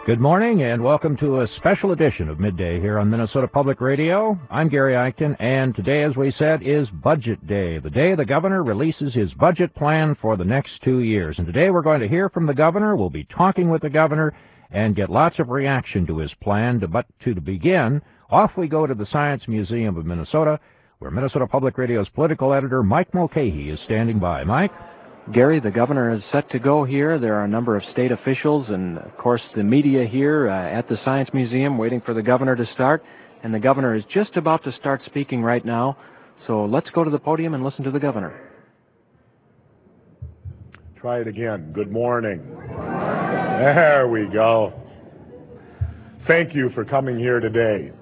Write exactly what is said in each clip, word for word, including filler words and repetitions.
Good morning and welcome to a special edition of Midday here on Minnesota Public Radio. I'm Gary Eichten, and today, as we said, is Budget Day, the day the governor releases his budget plan for the next two years. And today we're going to hear from the governor. We'll be talking with the governor and get lots of reaction to his plan. To, but to begin, off we go to the Science Museum of Minnesota, where Minnesota Public Radio's political editor Mike Mulcahy is standing by. Mike? Gary, the governor is set to go here. There are a number of state officials and, of course, the media here uh, at the Science Museum waiting for the governor to start. And the governor is just about to start speaking right now. So let's go to the podium and listen to the governor. Try it again. Good morning. There we go. Thank you for coming here today.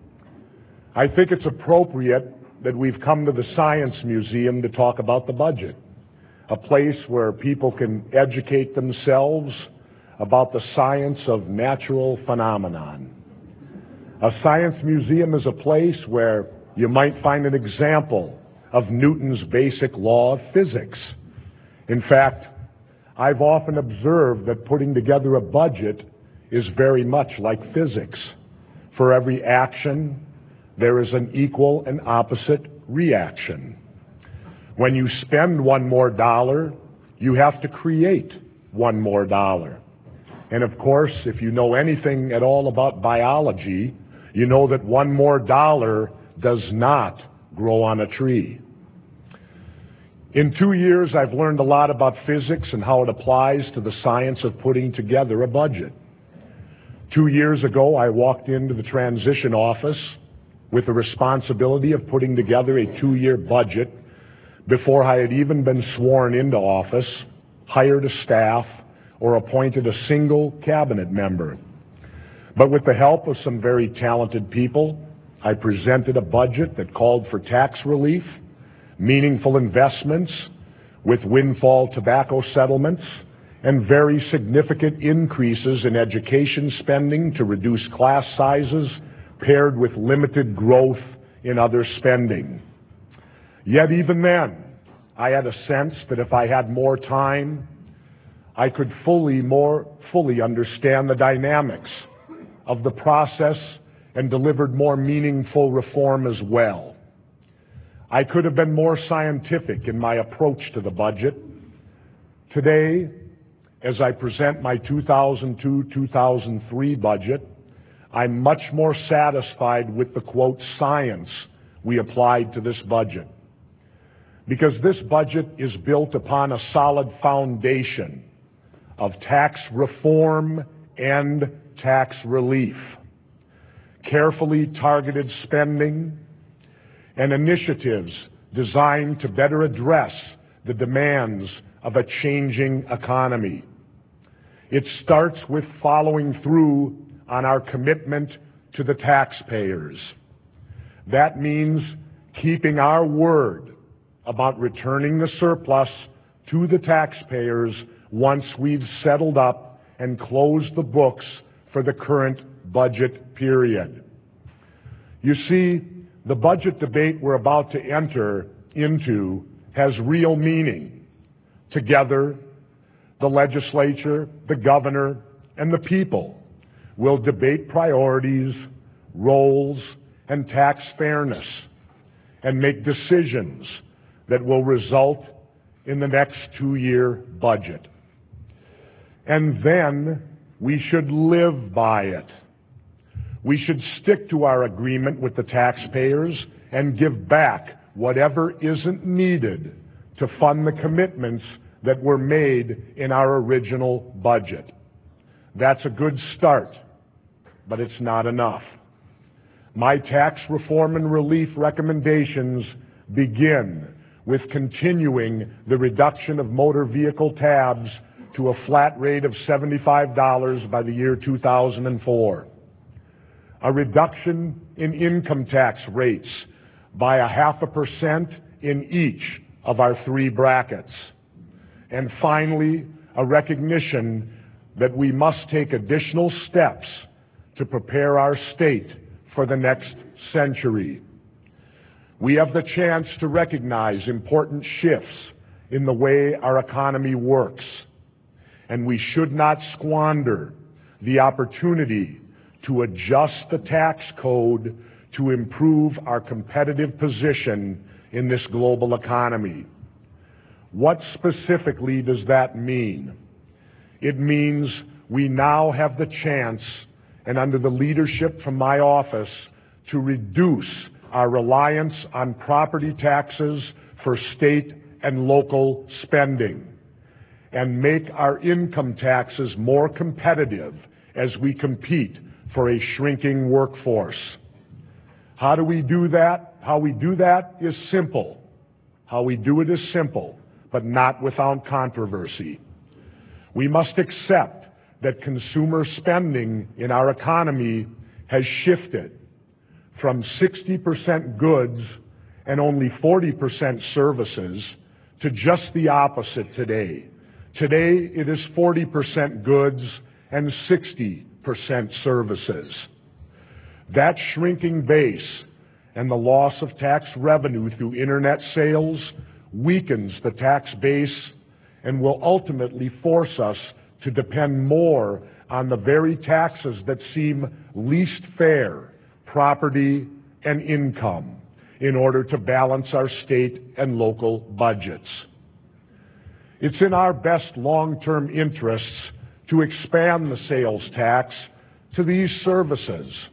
I think it's appropriate that we've come to the Science Museum to talk about the budget. A place where people can educate themselves about the science of natural phenomenon. A science museum is a place where you might find an example of Newton's basic law of physics. In fact, I've often observed that putting together a budget is very much like physics. For every action, there is an equal and opposite reaction. When you spend one more dollar, you have to create one more dollar. And of course, if you know anything at all about biology, you know that one more dollar does not grow on a tree. In two years, I've learned a lot about physics and how it applies to the science of putting together a budget. Two years ago, I walked into the transition office with the responsibility of putting together a two-year budget before I had even been sworn into office, hired a staff, or appointed a single cabinet member. But with the help of some very talented people, I presented a budget that called for tax relief, meaningful investments with windfall tobacco settlements, and very significant increases in education spending to reduce class sizes, paired with limited growth in other spending. Yet even then, I had a sense that if I had more time, I could fully, more fully understand the dynamics of the process and delivered more meaningful reform as well. I could have been more scientific in my approach to the budget. Today, as I present my two thousand two to two thousand three budget, I'm much more satisfied with the, quote, science we applied to this budget. Because this budget is built upon a solid foundation of tax reform and tax relief, carefully targeted spending, and initiatives designed to better address the demands of a changing economy. It starts with following through on our commitment to the taxpayers. That means keeping our word about returning the surplus to the taxpayers once we've settled up and closed the books for the current budget period. You see, the budget debate we're about to enter into has real meaning. Together, the legislature, the governor, and the people will debate priorities, roles, and tax fairness, and make decisions that will result in the next two-year budget. And then we should live by it. We should stick to our agreement with the taxpayers and give back whatever isn't needed to fund the commitments that were made in our original budget. That's a good start, but it's not enough. My tax reform and relief recommendations begin with continuing the reduction of motor vehicle tabs to a flat rate of seventy-five dollars by the year two thousand four. A reduction in income tax rates by a half a percent in each of our three brackets. And finally, a recognition that we must take additional steps to prepare our state for the next century. We have the chance to recognize important shifts in the way our economy works, and we should not squander the opportunity to adjust the tax code to improve our competitive position in this global economy. What specifically does that mean? It means we now have the chance, and under the leadership from my office, to reduce our reliance on property taxes for state and local spending, and make our income taxes more competitive as we compete for a shrinking workforce. How do we do that? How we do that is simple. How we do it is simple, but not without controversy. We must accept that consumer spending in our economy has shifted from sixty percent goods and only forty percent services to just the opposite today. Today it is forty percent goods and sixty percent services. That shrinking base and the loss of tax revenue through internet sales weakens the tax base and will ultimately force us to depend more on the very taxes that seem least fair, property and income, in order to balance our state and local budgets. It's in our best long-term interests to expand the sales tax to these services.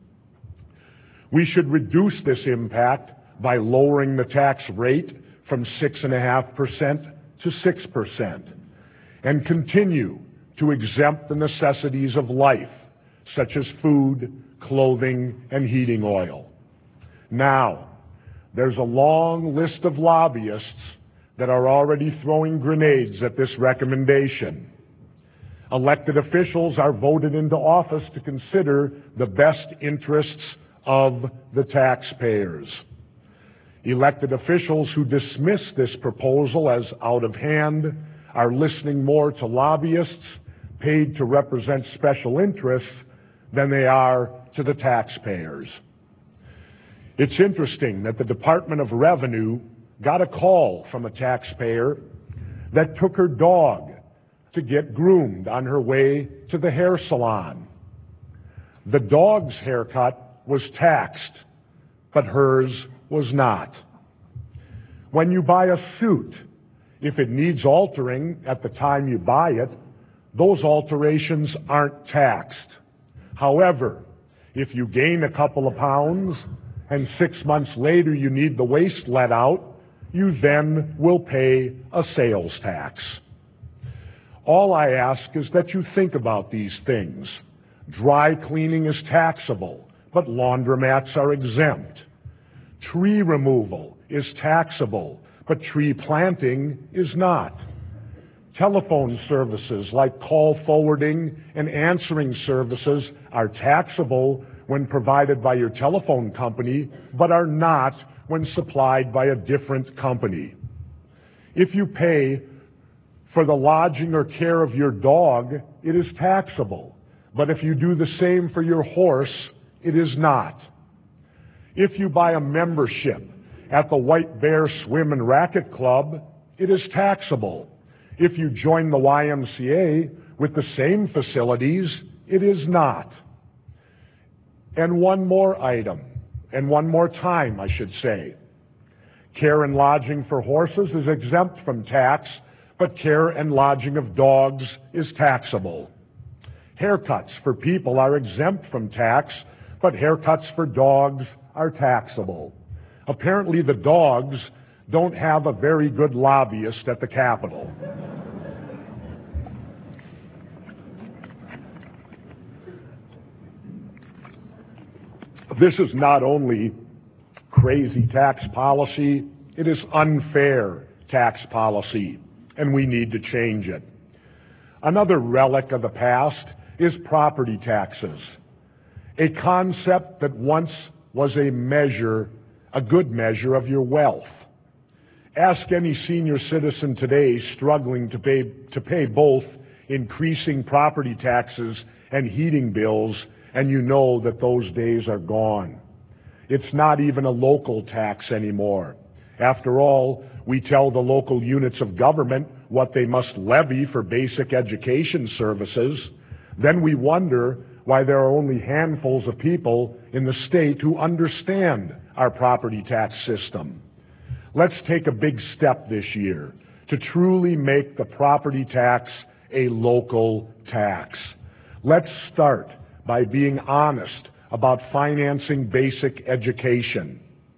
We should reduce this impact by lowering the tax rate from six point five percent to six percent and continue to exempt the necessities of life, such as food, clothing, and heating oil. Now, there's a long list of lobbyists that are already throwing grenades at this recommendation. Elected officials are voted into office to consider the best interests of the taxpayers. Elected officials who dismiss this proposal as out of hand are listening more to lobbyists paid to represent special interests than they are to the taxpayers. It's interesting that the Department of Revenue got a call from a taxpayer that took her dog to get groomed on her way to the hair salon. The dog's haircut was taxed, but hers was not. When you buy a suit, if it needs altering at the time you buy it, those alterations aren't taxed. However, if you gain a couple of pounds and six months later you need the waist let out, you then will pay a sales tax. All I ask is that you think about these things. Dry cleaning is taxable, but laundromats are exempt. Tree removal is taxable, but tree planting is not. Telephone services like call forwarding and answering services are taxable when provided by your telephone company, but are not when supplied by a different company. If you pay for the lodging or care of your dog, it is taxable. But if you do the same for your horse, it is not. If you buy a membership at the White Bear Swim and Racket Club, it is taxable. If you join the Y M C A with the same facilities, it is not. And one more item, and one more time, I should say. Care and lodging for horses is exempt from tax, but care and lodging of dogs is taxable. Haircuts for people are exempt from tax, but haircuts for dogs are taxable. Apparently the dogs don't have a very good lobbyist at the Capitol. This is not only crazy tax policy, it is unfair tax policy, and we need to change it. Another relic of the past is property taxes, a concept that once was a measure, a good measure of your wealth. Ask any senior citizen today struggling to pay, to pay both increasing property taxes and heating bills, and you know that those days are gone. It's not even a local tax anymore. After all, we tell the local units of government what they must levy for basic education services. Then we wonder why there are only handfuls of people in the state who understand our property tax system. Let's take a big step this year to truly make the property tax a local tax. Let's start by being honest about financing basic education.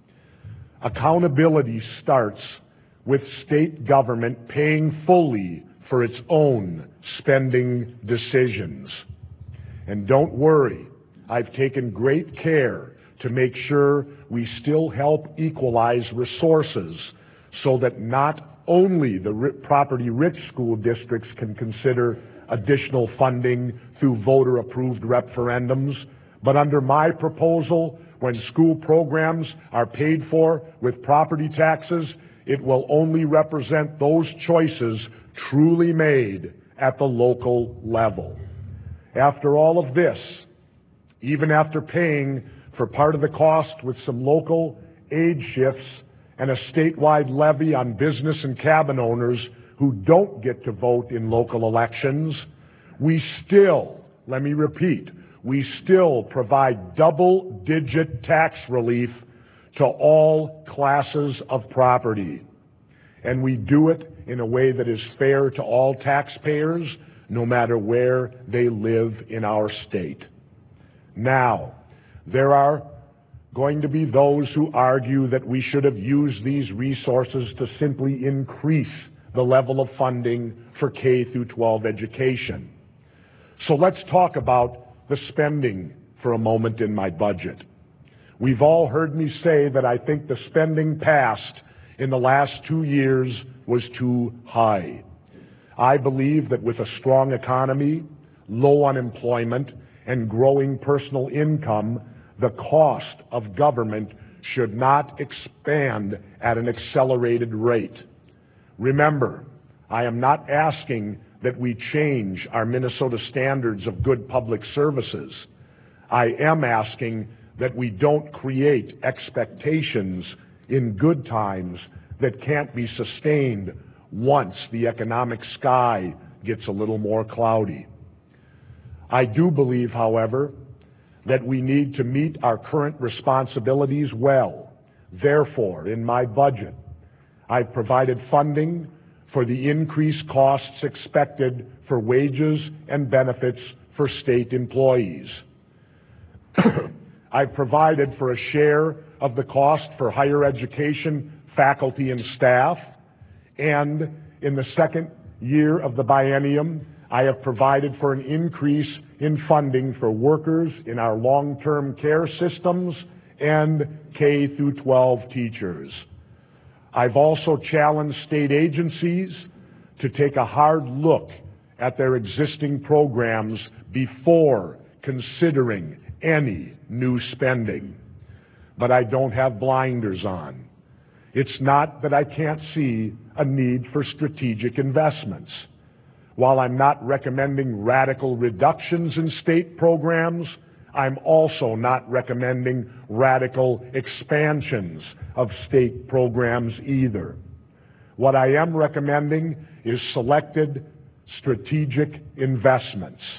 Accountability starts with state government paying fully for its own spending decisions. And don't worry, I've taken great care to make sure we still help equalize resources so that not only the property-rich school districts can consider additional funding through voter-approved referendums, but under my proposal, when school programs are paid for with property taxes, it will only represent those choices truly made at the local level. After all of this, even after paying for part of the cost with some local aid shifts and a statewide levy on business and cabin owners who don't get to vote in local elections, we still, let me repeat, we still provide double-digit tax relief to all classes of property. And we do it in a way that is fair to all taxpayers, no matter where they live in our state. Now, there are going to be those who argue that we should have used these resources to simply increase the level of funding for K through twelve education. So let's talk about the spending for a moment in my budget. We've all heard me say that I think the spending passed in the last two years was too high. I believe that with a strong economy, low unemployment, and growing personal income, the cost of government should not expand at an accelerated rate. Remember, I am not asking that we change our Minnesota standards of good public services. I am asking that we don't create expectations in good times that can't be sustained once the economic sky gets a little more cloudy. I do believe, however, that we need to meet our current responsibilities well. Therefore, in my budget, I've provided funding for the increased costs expected for wages and benefits for state employees. I've provided for a share of the cost for higher education faculty and staff, and in the second year of the biennium, I have provided for an increase in funding for workers in our long-term care systems and K through twelve teachers. I've also challenged state agencies to take a hard look at their existing programs before considering any new spending. But I don't have blinders on. It's not that I can't see a need for strategic investments. While I'm not recommending radical reductions in state programs, I'm also not recommending radical expansions of state programs either. What I am recommending is selected strategic investments,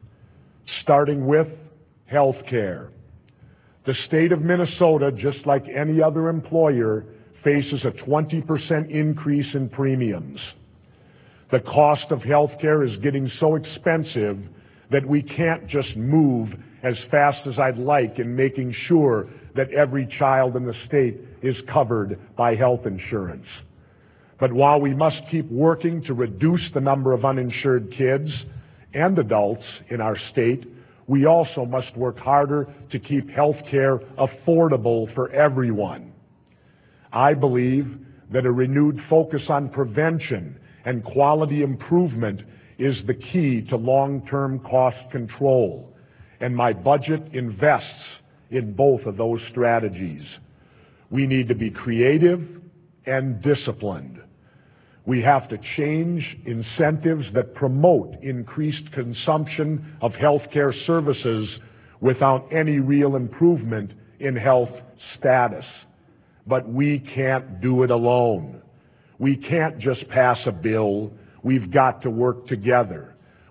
starting with health care. The state of Minnesota, just like any other employer, faces a twenty percent increase in premiums. The cost of health care is getting so expensive that we can't just move as fast as I'd like in making sure that every child in the state is covered by health insurance. But while we must keep working to reduce the number of uninsured kids and adults in our state, we also must work harder to keep health care affordable for everyone. I believe that a renewed focus on prevention and quality improvement is the key to long-term cost control, and my budget invests in both of those strategies. We need to be creative and disciplined. We have to change incentives that promote increased consumption of healthcare services without any real improvement in health status. But we can't do it alone. We can't just pass a bill. We've got to work together.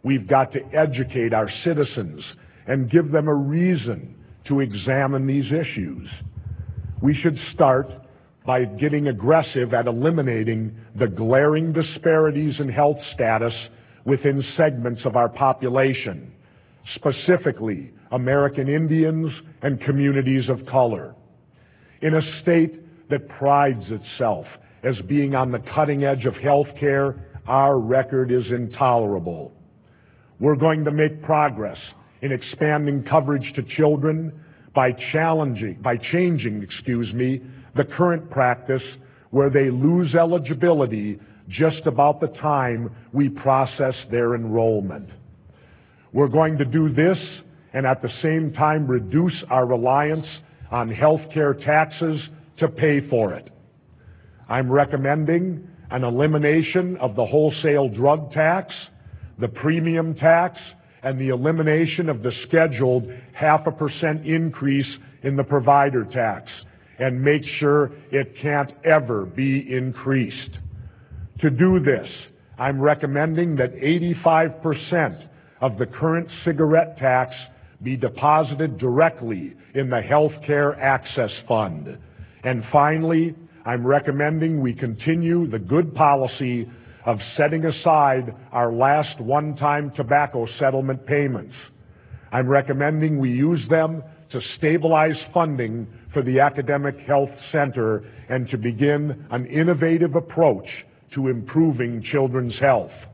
We've got to educate our citizens and give them a reason to examine these issues. We should start by getting aggressive at eliminating the glaring disparities in health status within segments of our population, specifically American Indians and communities of color. In a state that prides itself as being on the cutting edge of health care, our record is intolerable. We're going to make progress in expanding coverage to children by challenging, by changing, excuse me, the current practice where they lose eligibility just about the time we process their enrollment. We're going to do this and at the same time reduce our reliance on health care taxes to pay for it. I'm recommending an elimination of the wholesale drug tax, the premium tax, and the elimination of the scheduled half a percent increase in the provider tax, and make sure it can't ever be increased. To do this, I'm recommending that eighty-five percent of the current cigarette tax be deposited directly in the Health Care Access Fund. And finally, I'm recommending we continue the good policy of setting aside our last one-time tobacco settlement payments. I'm recommending we use them to stabilize funding for the Academic Health Center and to begin an innovative approach to improving children's health.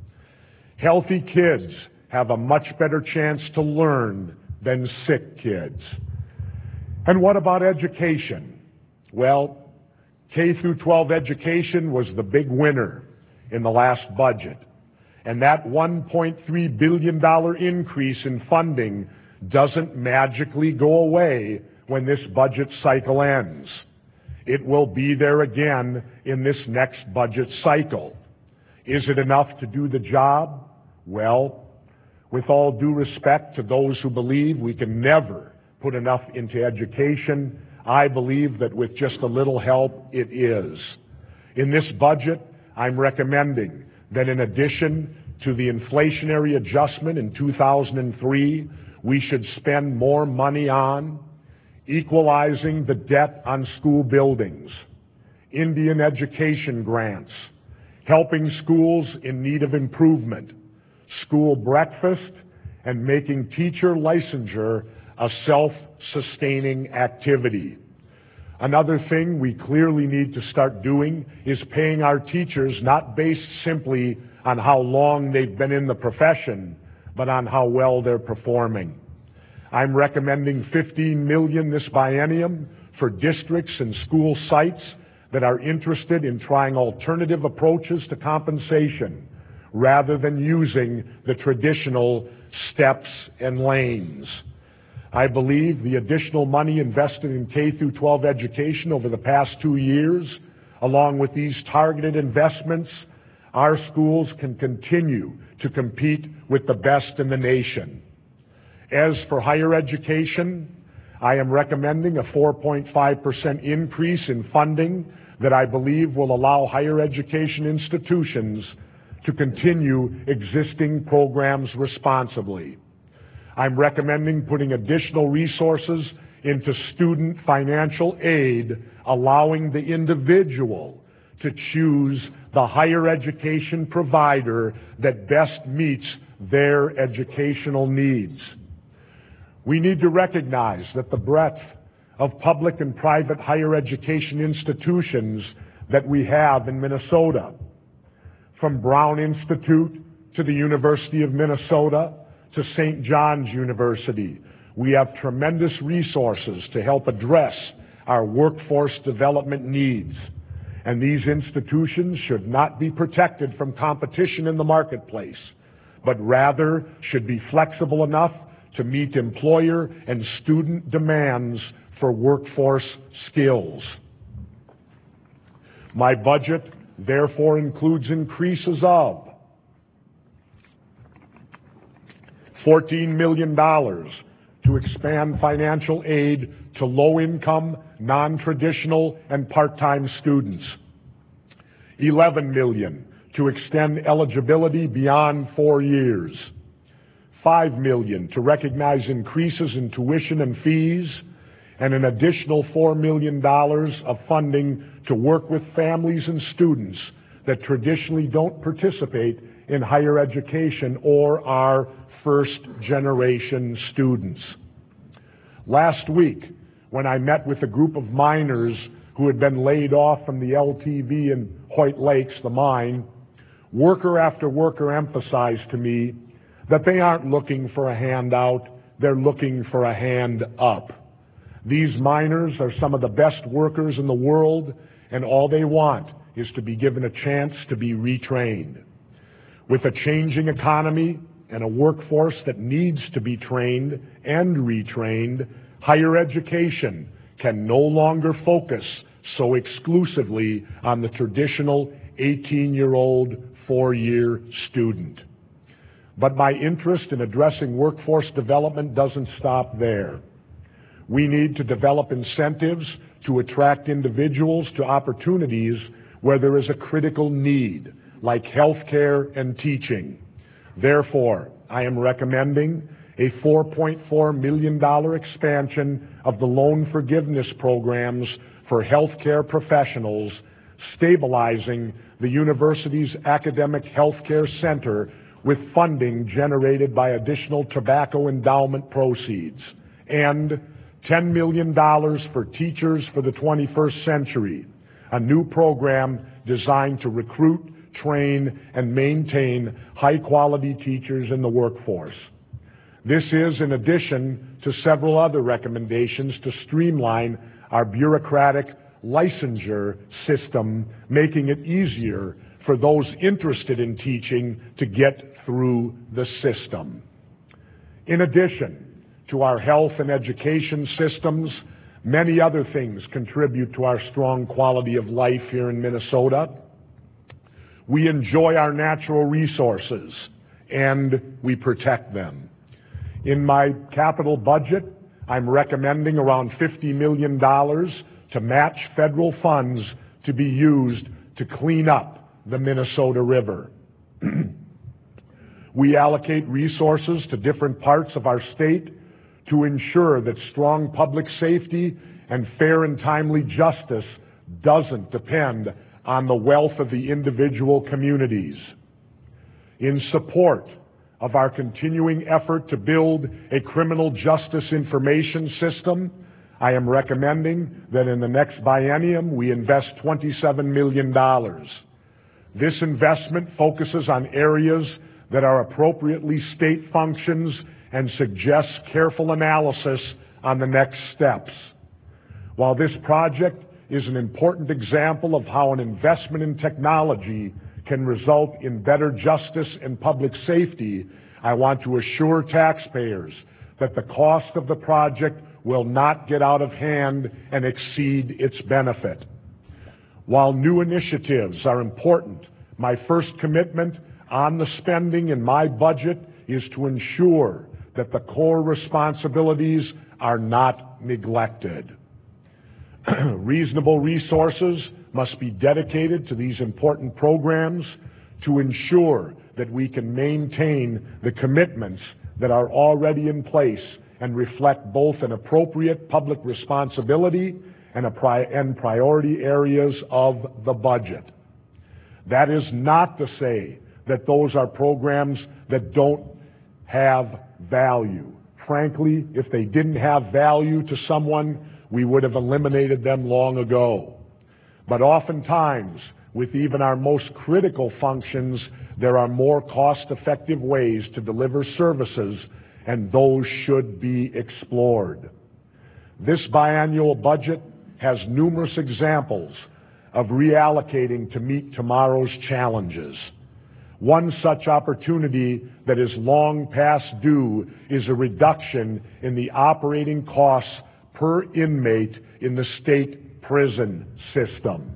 Healthy kids have a much better chance to learn than sick kids. And what about education? Well, K through twelve education was the big winner in the last budget. And that one point three billion dollars increase in funding doesn't magically go away when this budget cycle ends. It will be there again in this next budget cycle. Is it enough to do the job? Well, with all due respect to those who believe we can never put enough into education, I believe that with just a little help, it is. In this budget, I'm recommending that in addition to the inflationary adjustment in two thousand three, we should spend more money on equalizing the debt on school buildings, Indian education grants, helping schools in need of improvement, school breakfast, and making teacher licensure a self-sustaining activity. Another thing we clearly need to start doing is paying our teachers not based simply on how long they've been in the profession, but on how well they're performing. I'm recommending fifteen million dollars this biennium for districts and school sites that are interested in trying alternative approaches to compensation rather than using the traditional steps and lanes. I believe the additional money invested in K through twelve education over the past two years, along with these targeted investments, our schools can continue to compete with the best in the nation. As for higher education, I am recommending a four point five percent increase in funding that I believe will allow higher education institutions to continue existing programs responsibly. I'm recommending putting additional resources into student financial aid, allowing the individual to choose the higher education provider that best meets their educational needs. We need to recognize that the breadth of public and private higher education institutions that we have in Minnesota, from Brown Institute to the University of Minnesota to Saint John's University, we have tremendous resources to help address our workforce development needs. And these institutions should not be protected from competition in the marketplace, but rather should be flexible enough to meet employer and student demands for workforce skills. My budget therefore includes increases of fourteen million dollars to expand financial aid to low-income, non-traditional, and part-time students, eleven million dollars to extend eligibility beyond four years, five million dollars to recognize increases in tuition and fees, and an additional four million dollars of funding to work with families and students that traditionally don't participate in higher education or are first-generation students. Last week, when I met with a group of miners who had been laid off from the L T V in Hoyt Lakes, the mine, worker after worker emphasized to me that they aren't looking for a handout, they're looking for a hand up. These miners are some of the best workers in the world, and all they want is to be given a chance to be retrained. With a changing economy and a workforce that needs to be trained and retrained, higher education can no longer focus so exclusively on the traditional eighteen-year-old four-year student. But my interest in addressing workforce development doesn't stop there. We need to develop incentives to attract individuals to opportunities where there is a critical need, like healthcare and teaching. Therefore, I am recommending a four point four million dollars expansion of the loan forgiveness programs for healthcare professionals, stabilizing the university's academic healthcare center with funding generated by additional tobacco endowment proceeds, and ten million dollars for Teachers for the twenty-first century, a new program designed to recruit, train, and maintain high-quality teachers in the workforce. This is in addition to several other recommendations to streamline our bureaucratic licensure system, making it easier for those interested in teaching to get through the system. In addition to our health and education systems, many other things contribute to our strong quality of life here in Minnesota. We enjoy our natural resources and we protect them. In my capital budget, I'm recommending around fifty million dollars to match federal funds to be used to clean up the Minnesota River. We allocate resources to different parts of our state to ensure that strong public safety and fair and timely justice doesn't depend on the wealth of the individual communities. In support of our continuing effort to build a criminal justice information system, I am recommending that in the next biennium we invest twenty-seven million dollars. This investment focuses on areas that are appropriately state functions and suggests careful analysis on the next steps. While this project is an important example of how an investment in technology can result in better justice and public safety, I want to assure taxpayers that the cost of the project will not get out of hand and exceed its benefit. While new initiatives are important, my first commitment on the spending in my budget is to ensure that the core responsibilities are not neglected. Reasonable resources must be dedicated to these important programs to ensure that we can maintain the commitments that are already in place and reflect both an appropriate public responsibility and, a pri- and priority areas of the budget. That is not to say that those are programs that don't have value. Frankly, if they didn't have value to someone, we would have eliminated them long ago. But oftentimes, with even our most critical functions, there are more cost-effective ways to deliver services, and those should be explored. This biannual budget has numerous examples of reallocating to meet tomorrow's challenges. One such opportunity that is long past due is a reduction in the operating costs per inmate in the state prison system.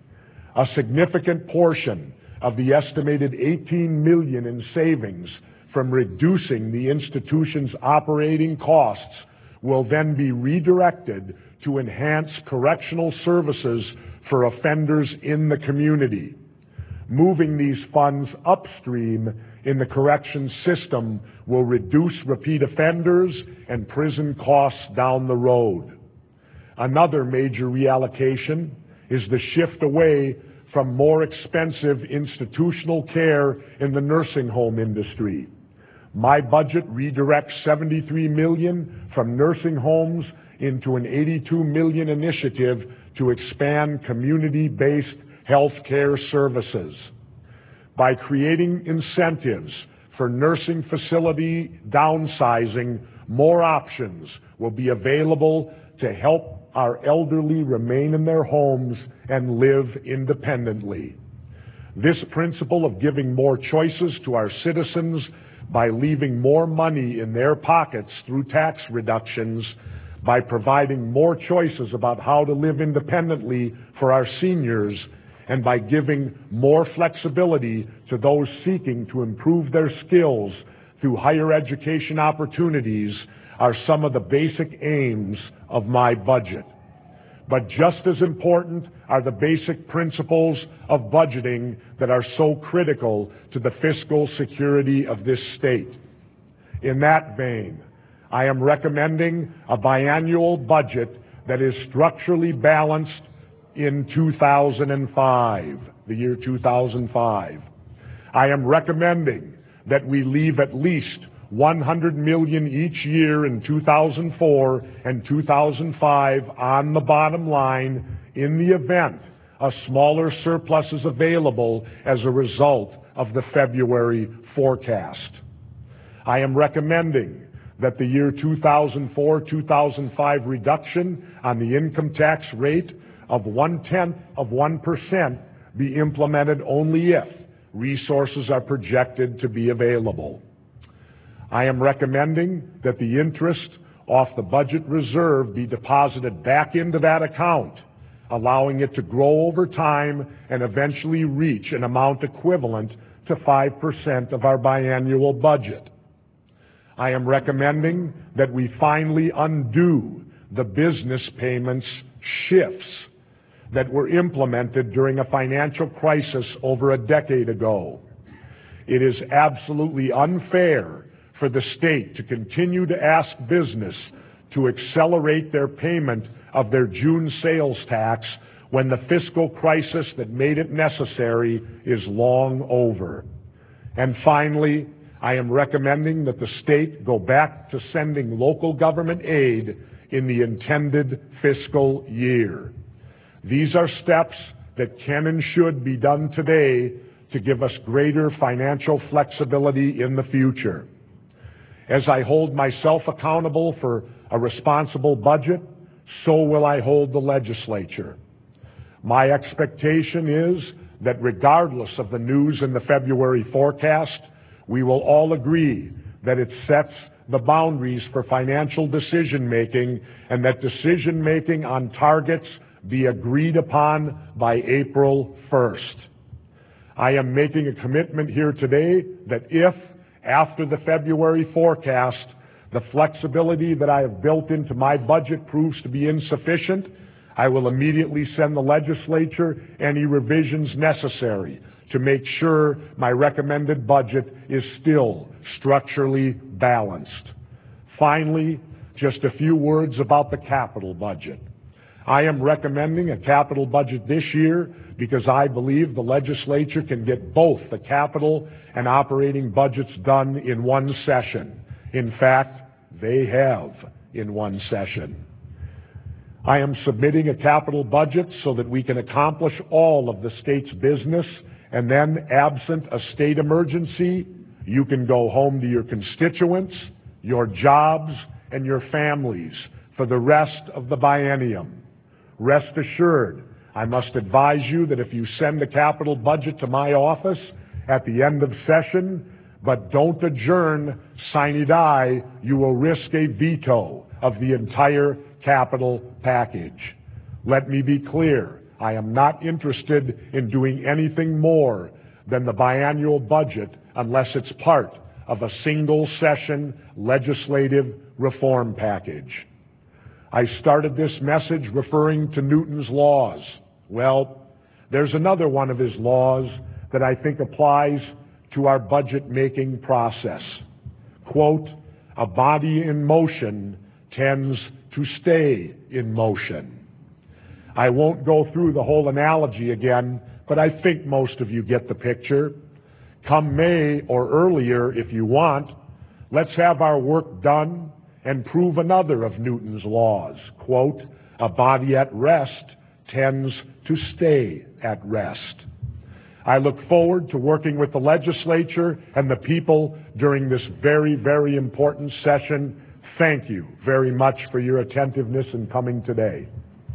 A significant portion of the estimated eighteen million dollars in savings from reducing the institution's operating costs will then be redirected to enhance correctional services for offenders in the community. Moving these funds upstream in the corrections system will reduce repeat offenders and prison costs down the road. Another major reallocation is the shift away from more expensive institutional care in the nursing home industry. My budget redirects seventy-three million dollars from nursing homes into an eighty-two million dollars initiative to expand community-based health care services. By creating incentives for nursing facility downsizing, more options will be available to help our elderly remain in their homes and live independently. This principle of giving more choices to our citizens by leaving more money in their pockets through tax reductions, by providing more choices about how to live independently for our seniors, and by giving more flexibility to those seeking to improve their skills through higher education opportunities are some of the basic aims of my budget. But just as important are the basic principles of budgeting that are so critical to the fiscal security of this state. In that vein, I am recommending a biannual budget that is structurally balanced in two thousand five, the year two thousand five. I am recommending that we leave at least one hundred million dollars each year in two thousand four and two thousand five on the bottom line in the event a smaller surplus is available as a result of the February forecast. I am recommending that the year two thousand four two thousand five reduction on the income tax rate of one-tenth of one percent be implemented only if resources are projected to be available. I am recommending that the interest off the budget reserve be deposited back into that account, allowing it to grow over time and eventually reach an amount equivalent to five percent of our biannual budget. I am recommending that we finally undo the business payments shifts that were implemented during a financial crisis over a decade ago. It is absolutely unfair for the state to continue to ask business to accelerate their payment of their June sales tax when the fiscal crisis that made it necessary is long over. And finally, I am recommending that the state go back to sending local government aid in the intended fiscal year. These are steps that can and should be done today to give us greater financial flexibility in the future. As I hold myself accountable for a responsible budget, so will I hold the legislature. My expectation is that regardless of the news in the February forecast, we will all agree that it sets the boundaries for financial decision-making and that decision-making on targets be agreed upon by April first. I am making a commitment here today that if, after the February forecast, the flexibility that I have built into my budget proves to be insufficient, I will immediately send the legislature any revisions necessary to make sure my recommended budget is still structurally balanced. Finally, just a few words about the capital budget. I am recommending a capital budget this year because I believe the legislature can get both the capital and operating budgets done in one session. In fact, they have in one session. I am submitting a capital budget so that we can accomplish all of the state's business, and then, absent a state emergency, you can go home to your constituents, your jobs, and your families for the rest of the biennium. Rest assured, I must advise you that if you send a capital budget to my office at the end of session, but don't adjourn sine die, you will risk a veto of the entire capital package. Let me be clear, I am not interested in doing anything more than the biannual budget unless it's part of a single session legislative reform package. I started this message referring to Newton's laws. Well, there's another one of his laws that I think applies to our budget-making process. Quote, "A body in motion tends to stay in motion." I won't go through the whole analogy again, but I think most of you get the picture. Come May or earlier, if you want, let's have our work done and prove another of Newton's laws. Quote, "A body at rest tends to stay at rest." I look forward to working with the legislature and the people during this very, very important session. Thank you very much for your attentiveness in coming today.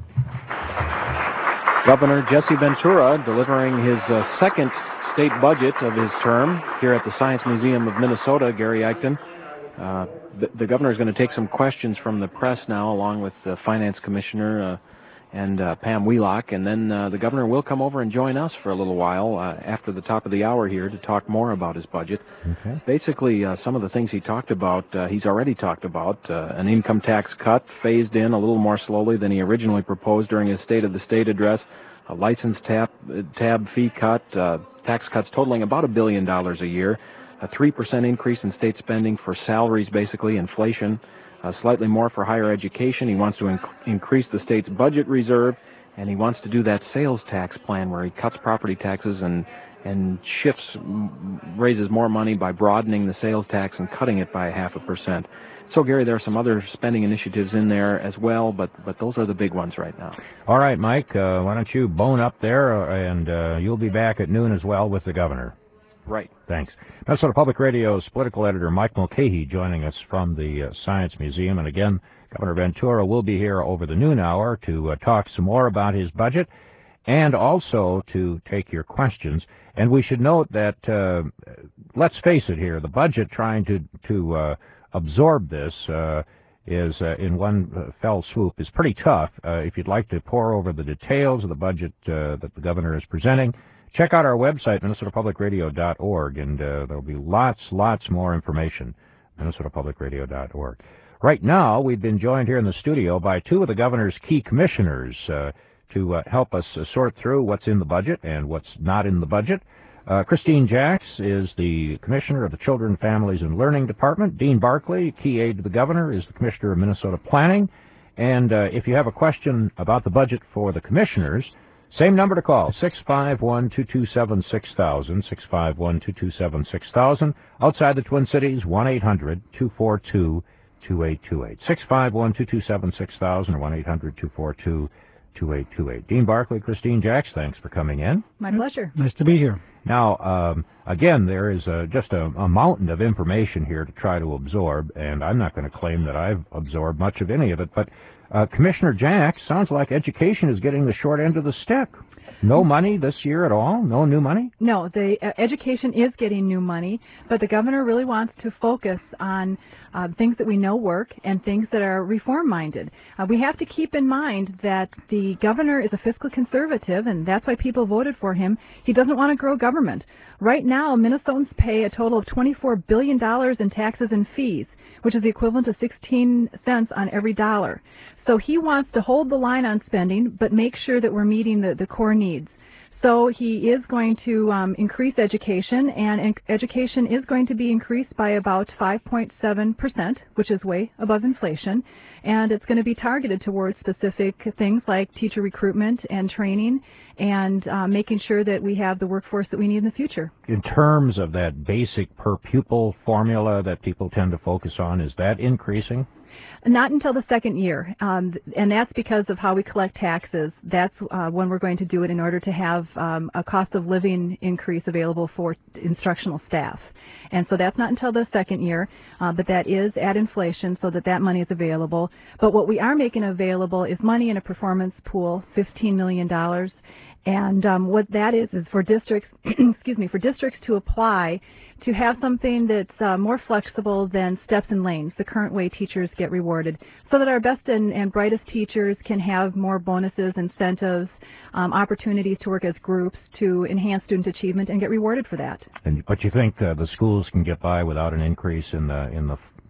Governor Jesse Ventura delivering his uh, second state budget of his term here at the Science Museum of Minnesota. Gary Eichten. Uh, the, the governor is going to take some questions from the press now, along with the finance commissioner uh, and uh, Pam Wheelock, and then uh, the governor will come over and join us for a little while uh, after the top of the hour here to talk more about his budget. Okay. Basically, uh, some of the things he talked about, uh, he's already talked about. Uh, an income tax cut phased in a little more slowly than he originally proposed during his State of the State address, a license tab, tab fee cut, uh, tax cuts totaling about a billion dollars a year, a three percent increase in state spending for salaries, basically inflation, Uh, slightly more for higher education. He wants to inc- increase the state's budget reserve, and he wants to do that sales tax plan where he cuts property taxes and and shifts, m- raises more money by broadening the sales tax and cutting it by a half a percent. So, Gary, there are some other spending initiatives in there as well, but but those are the big ones right now. All right, Mike, uh, why don't you bone up there, uh, and uh, you'll be back at noon as well with the governor. Right. Thanks. Minnesota Public Radio's political editor Mike Mulcahy joining us from the uh, Science Museum. And again, Governor Ventura will be here over the noon hour to uh, talk some more about his budget and also to take your questions. And we should note that, uh, let's face it here, the budget trying to, to uh, absorb this uh, is uh, in one uh, fell swoop is pretty tough. Uh, if you'd like to pore over the details of the budget uh, that the governor is presenting, check out our website, minnesota public radio dot org, and uh, there'll be lots, lots more information, minnesota public radio dot org. Right now, we've been joined here in the studio by two of the governor's key commissioners uh, to uh, help us uh, sort through what's in the budget and what's not in the budget. Uh, Christine Jacks is the commissioner of the Children, Families, and Learning Department. Dean Barkley, key aide to the governor, is the commissioner of Minnesota Planning. And uh, if you have a question about the budget for the commissioners, same number to call, six five one, two two seven, six thousand, six five one, two two seven, six thousand. Outside the Twin Cities, one eight hundred, two four two, two eight two eight. six five one, two two seven, six thousand or one eight hundred, two four two, two eight two eight. Dean Barkley, Christine Jacks, thanks for coming in. My pleasure. Nice to be here. Now, um, again, there is uh, just a, a mountain of information here to try to absorb, and I'm not going to claim that I've absorbed much of any of it, but Uh, Commissioner Jacks, sounds like education is getting the short end of the stick. No money this year at all? No new money? No, the uh, education is getting new money, but the governor really wants to focus on uh, things that we know work and things that are reform-minded. Uh, we have to keep in mind that the governor is a fiscal conservative, and that's why people voted for him. He doesn't want to grow government. Right now, Minnesotans pay a total of twenty-four billion dollars in taxes and fees, which is the equivalent to sixteen cents on every dollar. So he wants to hold the line on spending, but make sure that we're meeting the, the core needs. So he is going to um, increase education, and in- education is going to be increased by about five point seven percent, which is way above inflation, and it's going to be targeted towards specific things like teacher recruitment and training and uh, making sure that we have the workforce that we need in the future. In terms of that basic per pupil formula that people tend to focus on, is that increasing? Not until the second year, um, and that's because of how we collect taxes. That's uh, when we're going to do it in order to have um, a cost of living increase available for instructional staff. And so that's not until the second year, uh, but that is at inflation so that that money is available. But what we are making available is money in a performance pool, fifteen million dollars. And um, what that is is for districts, excuse me, for districts to apply to have something that's uh, more flexible than steps and lanes, the current way teachers get rewarded, so that our best and, and brightest teachers can have more bonuses, incentives, um, opportunities to work as groups to enhance student achievement and get rewarded for that. And but you think uh, the schools can get by without an increase in the in the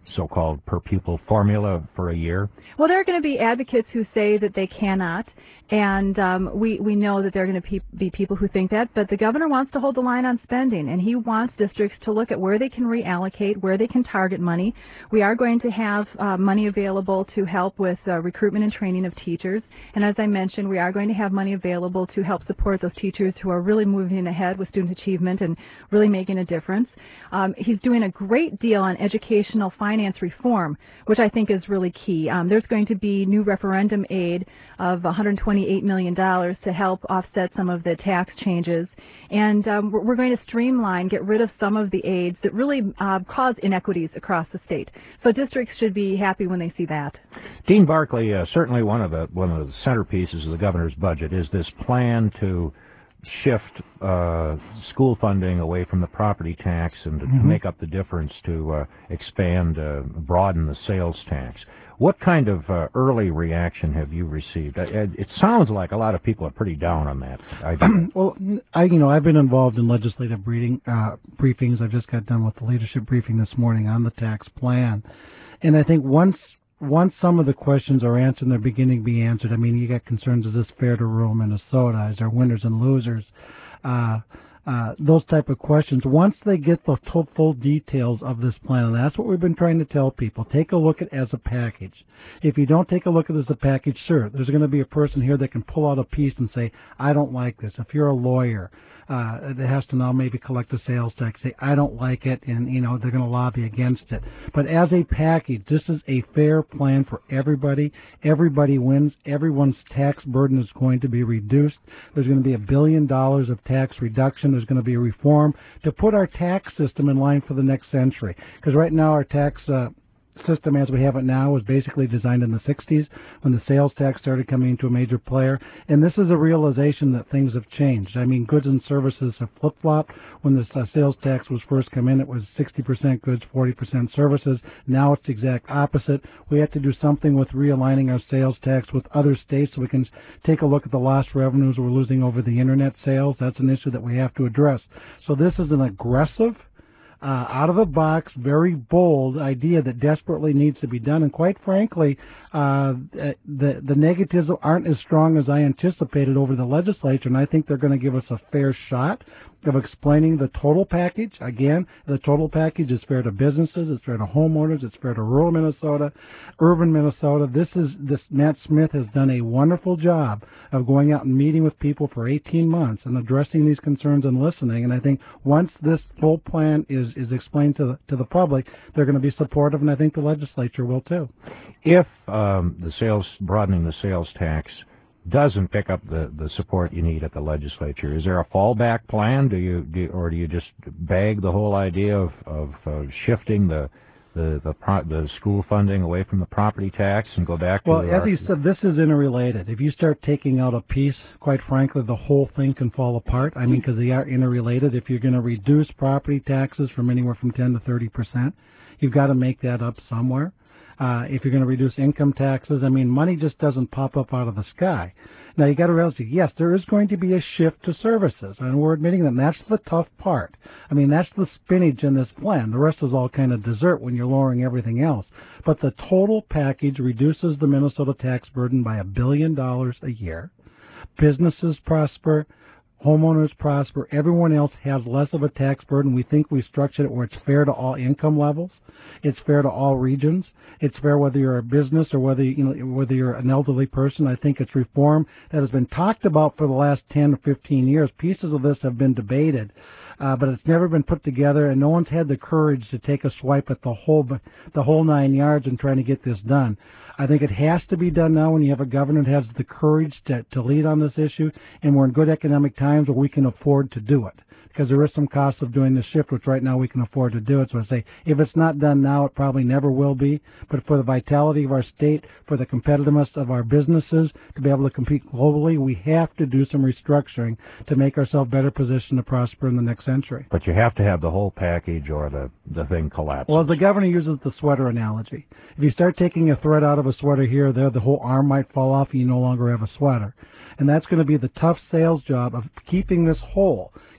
so-called per pupil formula for a year? Well, there are going to be advocates who say that they cannot, and um, we, we know that there are going to pe- be people who think that, but the governor wants to hold the line on spending, and he wants districts to look at where they can reallocate, where they can target money. We are going to have uh, money available to help with uh, recruitment and training of teachers, and as I mentioned, we are going to have money available to help support those teachers who are really moving ahead with student achievement and really making a difference. Um, he's doing a great deal on educational finance reform, which I think is really key. Um, there's going to be new referendum aid of one hundred twenty-eight million dollars to help offset some of the tax changes. And um, we're, we're going to streamline, get rid of some of the aids that really uh, cause inequities across the state. So districts should be happy when they see that. Dean Barkley, uh, certainly one of the one of the centerpieces of the governor's budget is this plan to shift uh, school funding away from the property tax and to, mm-hmm. to make up the difference to uh, expand, uh, broaden the sales tax. What kind of uh, early reaction have you received? It, it sounds like a lot of people are pretty down on that idea. Well, I, you know, I've been involved in legislative briefing, uh, briefings. I've just got done with the leadership briefing this morning on the tax plan. And I think once Once some of the questions are answered and they're beginning to be answered, I mean, you got concerns, is this fair to rural Minnesota? Is there winners and losers? Uh, uh, those type of questions. Once they get the to- full details of this plan, and that's what we've been trying to tell people, take a look at it as a package. If you don't take a look at it as a package, sure, there's going to be a person here that can pull out a piece and say, I don't like this. If you're a lawyer, Uh, that has to now maybe collect the sales tax, say, I don't like it, and, you know, they're going to lobby against it. But as a package, this is a fair plan for everybody. Everybody wins. Everyone's tax burden is going to be reduced. There's going to be a billion dollars of tax reduction. There's going to be a reform to put our tax system in line for the next century. Because right now our tax uh, system as we have it now was basically designed in the sixties when the sales tax started coming into a major player. And this is a realization that things have changed. I mean, goods and services have flip-flopped. When the uh, sales tax was first come in, it was sixty percent goods, forty percent services. Now it's the exact opposite. We have to do something with realigning our sales tax with other states so we can take a look at the lost revenues we're losing over the internet sales. That's an issue that we have to address. So this is an aggressive, Uh, out-of-the-box, very bold idea that desperately needs to be done. And quite frankly, uh, the the negatives aren't as strong as I anticipated over the legislature, and I think they're going to give us a fair shot of explaining the total package. Again, the total package is fair to businesses, it's fair to homeowners, it's fair to rural Minnesota, urban Minnesota. This is this Matt Smith has done a wonderful job of going out and meeting with people for eighteen months and addressing these concerns and listening. And I think once this full plan is is explained to the, to the public, they're going to be supportive, and I think the legislature will too. If um, the sales broadening the sales tax doesn't pick up the, the support you need at the legislature, is there a fallback plan? Do you, do, or do you just bag the whole idea of of uh, shifting the the the, pro, the school funding away from the property tax and go back to? Well, the, as you said, this is interrelated. If you start taking out a piece, quite frankly, the whole thing can fall apart. I mean, because they are interrelated. If you're going to reduce property taxes from anywhere from ten to thirty percent, you've got to make that up somewhere. Uh, if you're going to reduce income taxes, I mean, money just doesn't pop up out of the sky. Now, you got to realize, yes, there is going to be a shift to services, and we're admitting that. And that's the tough part. I mean, that's the spinach in this plan. The rest is all kind of dessert when you're lowering everything else. But the total package reduces the Minnesota tax burden by a billion dollars a year. Businesses prosper. Homeowners prosper. Everyone else has less of a tax burden. We think we structured it where it's fair to all income levels. It's fair to all regions. It's fair whether you're a business or whether you know whether you're an elderly person. I think it's reform that has been talked about for the last ten or fifteen years. Pieces of this have been debated, uh, but it's never been put together, and no one's had the courage to take a swipe at the whole the whole nine yards and trying to get this done. I think it has to be done now when you have a governor that has the courage to, to lead on this issue, and we're in good economic times where we can afford to do it. Because there is some cost of doing the shift, which right now we can afford to do it. So I say, if it's not done now, it probably never will be. But for the vitality of our state, for the competitiveness of our businesses, to be able to compete globally, we have to do some restructuring to make ourselves better positioned to prosper in the next century. But you have to have the whole package or the, the thing collapses. Well, as the governor uses the sweater analogy, if you start taking a thread out of a sweater here or there, the whole arm might fall off and you no longer have a sweater. And that's going to be the tough sales job of keeping this whole,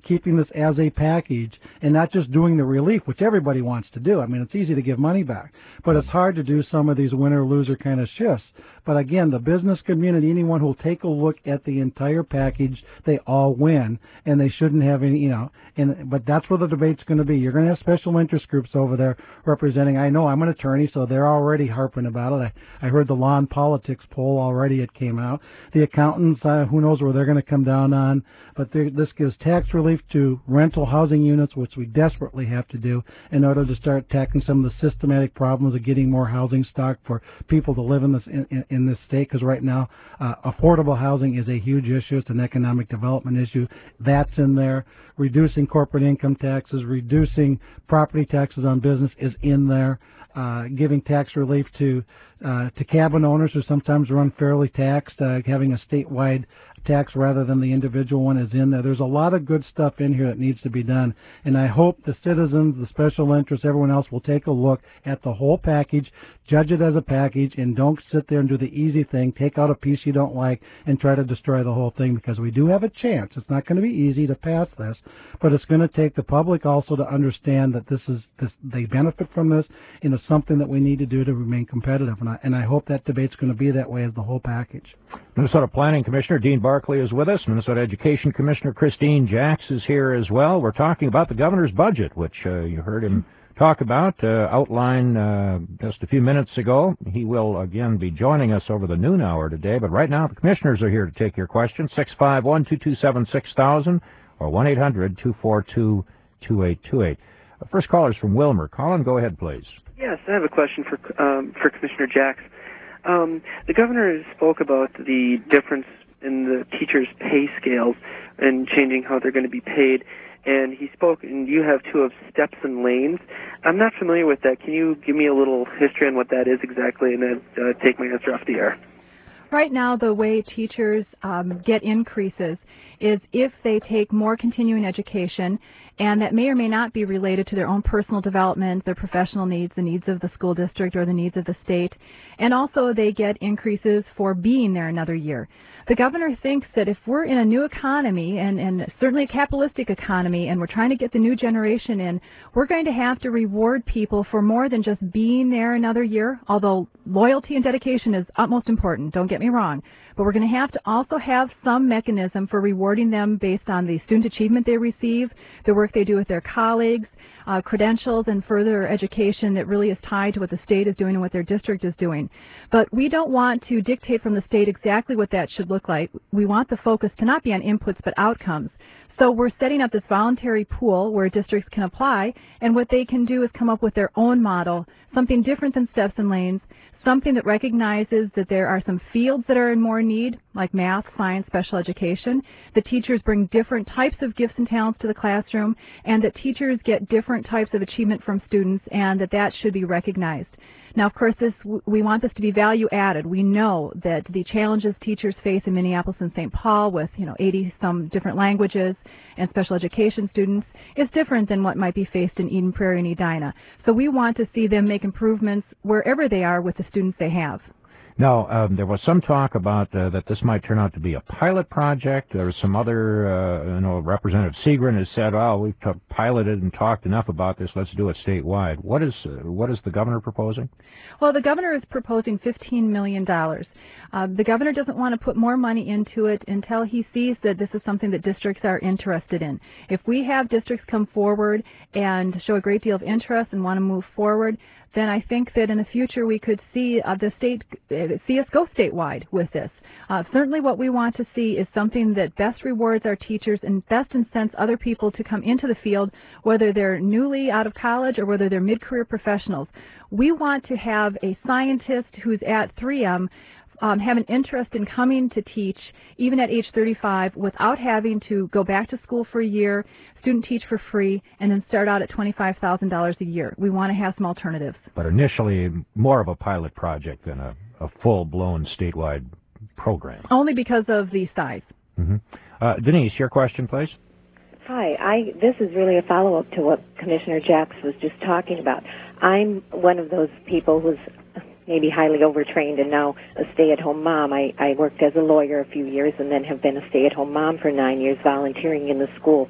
keeping this as a package and not just doing the relief, which everybody wants to do. I mean, it's easy to give money back, but it's hard to do some of these winner-loser kind of shifts. But again, the business community, anyone who'll take a look at the entire package, they all win, and they shouldn't have any, you know, and but that's where the debate's going to be. You're going to have special interest groups over there representing. I know I'm an attorney, so they're already harping about it. I, I heard the Law and Politics poll already. It came out. The accountants, uh, who knows where they're going to come down on, but this gives tax relief to rental housing units, which we desperately have to do in order to start tackling some of the systematic problems of getting more housing stock for people to live in this in, in, in this state. Because right now, uh, affordable housing is a huge issue. It's an economic development issue. That's in there. Reducing corporate income taxes, reducing property taxes on business is in there. Uh, giving tax relief to uh, to cabin owners who sometimes are unfairly taxed, uh, having a statewide tax rather than the individual one is in there. There's a lot of good stuff in here that needs to be done, and I hope the citizens, the special interests, everyone else will take a look at the whole package, judge it as a package, and don't sit there and do the easy thing, take out a piece you don't like and try to destroy the whole thing, because we do have a chance. It's not going to be easy to pass this, but it's going to take the public also to understand that this is this, they benefit from this, and it's something that we need to do to remain competitive, and I, and I hope that debate's going to be that way as the whole package. Minnesota Planning Commissioner Dean Barkley is with us. Minnesota Education Commissioner Christine Jacks is here as well. We're talking about the governor's budget, which uh, you heard him talk about, uh, outline uh, just a few minutes ago. He will again be joining us over the noon hour today, but right now the commissioners are here to take your questions. six five one, two two seven, six thousand or one eight hundred, two four two, two eight two eight. Uh, first caller is from Wilmer. Colin, go ahead, please. Yes, I have a question for um, for Commissioner Jacks. Um, the governor spoke about the difference in the teachers' pay scales and changing how they're going to be paid. And he spoke, and you have two of steps and lanes. I'm not familiar with that. Can you give me a little history on what that is exactly, and then uh, take my answer off the air? Right now, the way teachers um, get increases is if they take more continuing education, and that may or may not be related to their own personal development, their professional needs, the needs of the school district or the needs of the state, and also they get increases for being there another year. The governor thinks that if we're in a new economy, and, and certainly a capitalistic economy, and we're trying to get the new generation in, we're going to have to reward people for more than just being there another year, although loyalty and dedication is utmost important, don't get me wrong. But we're going to have to also have some mechanism for rewarding them based on the student achievement they receive, the work they do with their colleagues, uh, credentials, and further education that really is tied to what the state is doing and what their district is doing. But we don't want to dictate from the state exactly what that should look like. We want the focus to not be on inputs but outcomes. So we're setting up this voluntary pool where districts can apply, and what they can do is come up with their own model, something different than steps and lanes, something that recognizes that there are some fields that are in more need, like math, science, special education. The teachers bring different types of gifts and talents to the classroom, and that teachers get different types of achievement from students, and that that should be recognized. Now, of course, this we want this to be value added. We know that the challenges teachers face in Minneapolis and Saint Paul with, you know, eighty some different languages and special education students is different than what might be faced in Eden Prairie and Edina. So we want to see them make improvements wherever they are with the students they have. Now, um, there was some talk about uh, that this might turn out to be a pilot project. There was some other, uh, you know, Representative Seagren has said, "Oh, we've t- piloted and talked enough about this. Let's do it statewide." What is uh, what is the governor proposing? Well, the governor is proposing fifteen million dollars. Uh, the governor doesn't want to put more money into it until he sees that this is something that districts are interested in. If we have districts come forward and show a great deal of interest and want to move forward, then I think that in the future we could see uh, the state uh, see us go statewide with this. Uh, certainly what we want to see is something that best rewards our teachers and best incents other people to come into the field, whether they're newly out of college or whether they're mid-career professionals. We want to have a scientist who's at three M Um, have an interest in coming to teach even at age thirty-five without having to go back to school for a year, student teach for free, and then start out at twenty-five thousand dollars a year. We want to have some alternatives. But initially more of a pilot project than a, a full-blown statewide program. Only because of the size. Mm-hmm. Uh, Denise, your question, please. Hi, I, this is really a follow-up to what Commissioner Jacks was just talking about. I'm one of those people who's maybe highly overtrained and now a stay-at-home mom. I, I worked as a lawyer a few years and then have been a stay-at-home mom for nine years, volunteering in the school